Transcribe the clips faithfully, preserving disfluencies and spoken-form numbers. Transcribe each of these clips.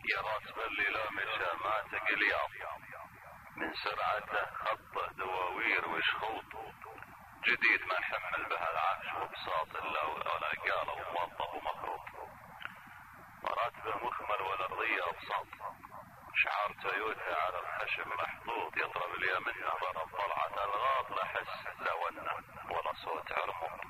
يا راس باللي لا مشى ما تقلياض، من سرعته خطه دواوير وشخوط، جديد ما نحمل بها العاش وبساط الا ولا قاله وموظف ومخروط. مراتبه مخمر والارضيه ابساط، شعار تويوتا على الخشب محطوط، يضرب اليمنى ضرب طلعة الغاط لا حس لا ونه ولا صوت عرموط.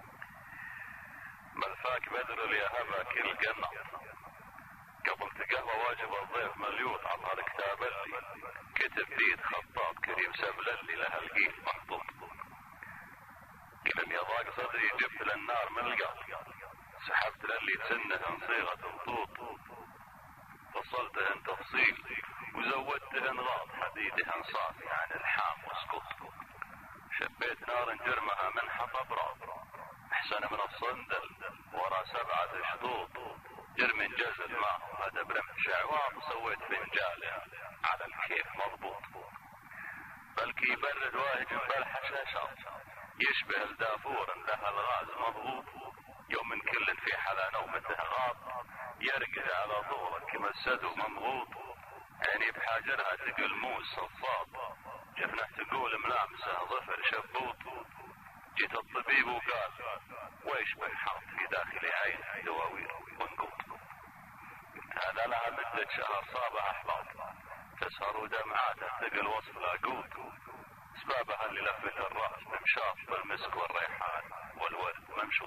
ملفاك بدر اليهبة كل قنط، قبل تقهوى واجب الضيف مليوط، عطها الكتاب اللي كتب بيد خطاط كريم سبل اللي لها القيل محطوط. كلم يضاق صدري جبت للنار من القلب، سحبت للي تسنه صيغة خطوط، فصلتهن تفصيل وزودتهن غاط، حديدهن صافي عن الحام وسقوط. شبيت نار جرمها من حطب راض، احسن من الصندل ورا سبعة شطوط، جرم جزل معه هذا برمت شعوار، سويت فنجاله على الكيف مضبوط. بلكي يبرد واهج بالحشاشات، يشبه الدافور لها الغاز مضبوط، يوم كل في حلا نومته غاط، يرقد على ظهرك كما السدو ممغوط. عيني بحاجرها تقل موس صفاط، جفنه تقول ملامسه ظفر شبوط. جيت الطبيب وقال ويشبه حرف في داخل عين دواوير ونقوط. هذا لها مدة شهر صابها احباط، تسهر ودمعاته تقل وصف لاقوط، اسبابها اللي لفت الراس بمشاط بالمسك والريحان والورد ممشوط.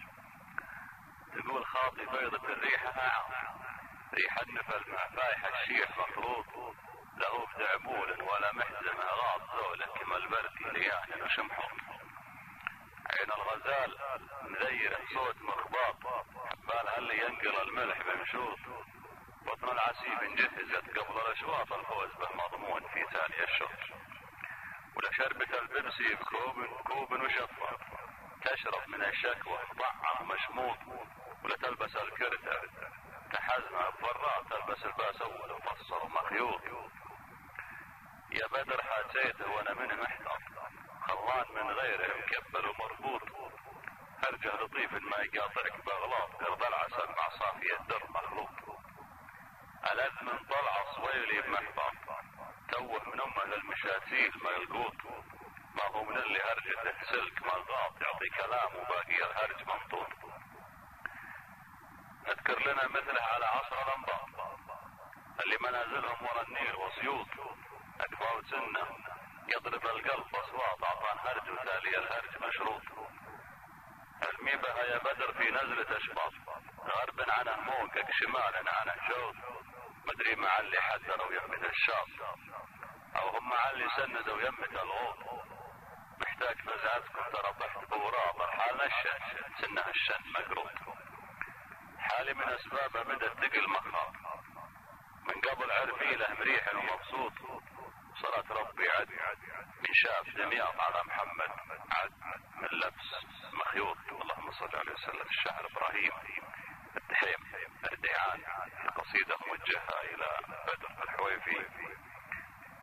تقول خاطي بيضة الريحة عام، ريحة نفل مع فايحة الشيح مخلوط، له تعبول ولا محزمة غاط ذوله كما البرد ليان وشمحوط. عين الغزال مذيرة صوت مخباط، حبالها اللي ينقل الملح بمشوط. بطن العسيب انجهزت قبل الاشواط، الفوز به مضمون في ثاني الشوط. ولشربة البيبسي بكوب كوب وشفاط، تشرب من الشكوى طعم مشموط. ولا تلبس الكرتة تحزمها بفراط، تلبس الباس اول مفصل ومخيوط. يا بدر حاسيته وانا منه محتاط، خلان من غيره مكبل ومربوط. ارجع لطيف ما يقاطعك باغلاط، قرب العسل مع صافية در مخلوط. ألذ من طلعة صويلي بمحبط، توه من امه للمشاتيل ملقوط. ما هو من اللي هرجته سلك ملغاط، يعطي كلام وباقي الهرج ممطوط. اذكر لنا مثله على عصر الانباط، اللي منازلهم ورا النيل وسيوط. اكبر سنه يضرب القلب اصوات، عطان هرج وتالي الهرج مشروط. ارمي بها يا بدر في نزلة اشباط، غرب عنه موقك شمالا عنه شوط. مدري مع اللي حذروا يمة الشاط، او هم مع اللي سندوا يمة الغوط. محتاج فزعتكم ترى بحت بوراض، الحال الشن سنها الشن مقروط. حالي من اسبابه بدأ تقل مخاط، من قبل عرفيله مريح ومبسوط. صلاة ربي عد من شاف دمياط على محمد عد من لبس مخيوط. اللهم صل عليه وسلم. الشاعر ابراهيم الدحيم الديعان، قصيدة موجهة الى بدر الحويفي